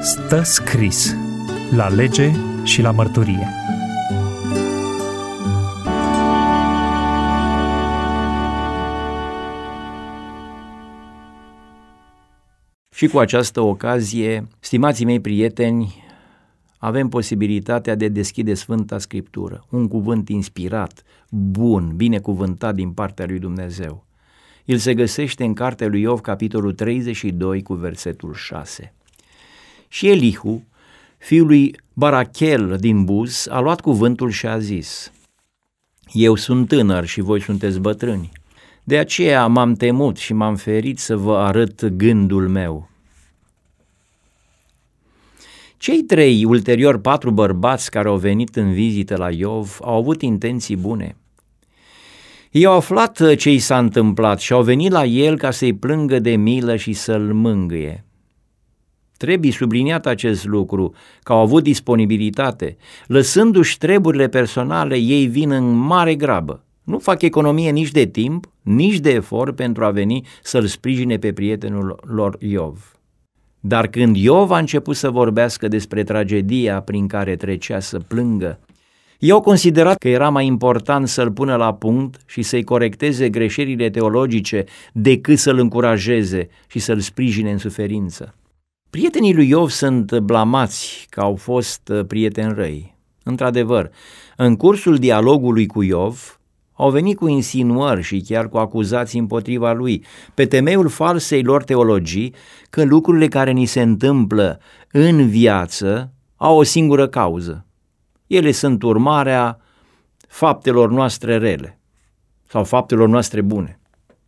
Stă scris la lege și la mărturie. Și cu această ocazie, stimații mei prieteni, avem posibilitatea de deschide Sfânta Scriptură, un cuvânt inspirat, bun, binecuvântat din partea lui Dumnezeu. El se găsește în cartea lui Iov, capitolul 32, cu versetul 6. Și Elihu, fiul lui Barachel din Buz, a luat cuvântul și a zis: Eu sunt tânăr și voi sunteți bătrâni. De aceea m-am temut și m-am ferit să vă arăt gândul meu. Cei trei, ulterior 4 bărbați care au venit în vizită la Iov, au avut intenții bune. Ei au aflat ce i s-a întâmplat și au venit la el ca să-i plângă de milă și să-l mângâie. Trebuie subliniat acest lucru, că au avut disponibilitate. Lăsându-și treburile personale, ei vin în mare grabă. Nu fac economie nici de timp, nici de efort pentru a veni să-l sprijine pe prietenul lor Iov. Dar când Iov a început să vorbească despre tragedia prin care trecea, să plângă, ei au considerat că era mai important să-l pună la punct și să-i corecteze greșelile teologice decât să-l încurajeze și să-l sprijine în suferință. Prietenii lui Iov sunt blamați că au fost prieteni răi. Într-adevăr, în cursul dialogului cu Iov, au venit cu insinuări și chiar cu acuzații împotriva lui, pe temeiul falsei lor teologii că lucrurile care ni se întâmplă în viață au o singură cauză. Ele sunt urmarea faptelor noastre rele sau faptelor noastre bune.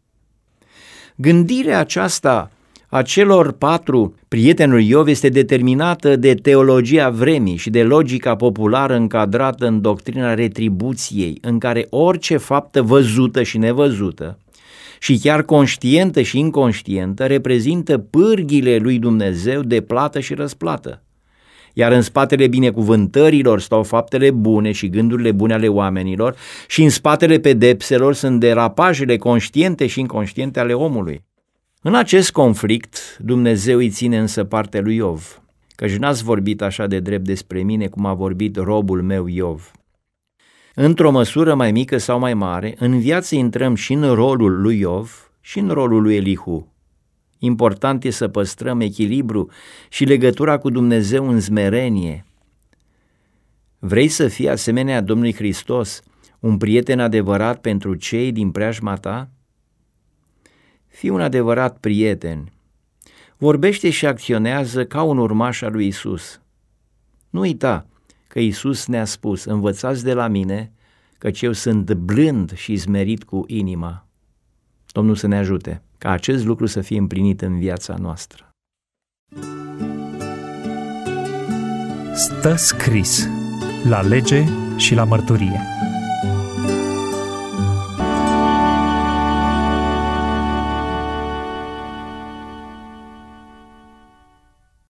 Gândirea aceasta a celor 4 prieteni lui Iov este determinată de teologia vremii și de logica populară încadrată în doctrina retribuției, în care orice faptă văzută și nevăzută, și chiar conștientă și inconștientă, reprezintă pârghile lui Dumnezeu de plată și răsplată. Iar în spatele binecuvântărilor stau faptele bune și gândurile bune ale oamenilor și în spatele pedepselor sunt derapajele conștiente și inconștiente ale omului. În acest conflict, Dumnezeu îi ține însă partea lui Iov, căci n-ați vorbit așa de drept despre mine cum a vorbit robul meu Iov. Într-o măsură mai mică sau mai mare, în viață intrăm și în rolul lui Iov și în rolul lui Elihu. Important e să păstrăm echilibru și legătura cu Dumnezeu în smerenie. Vrei să fii asemenea Domnului Hristos, un prieten adevărat pentru cei din preajma ta? Fii un adevărat prieten. Vorbește și acționează ca un urmaș al lui Isus. Nu uita că Isus ne-a spus: învățați de la mine, căci eu sunt blând și smerit cu inima. Domnul să ne ajute ca acest lucru să fie împlinit în viața noastră. Stă scris la lege și la mărturie.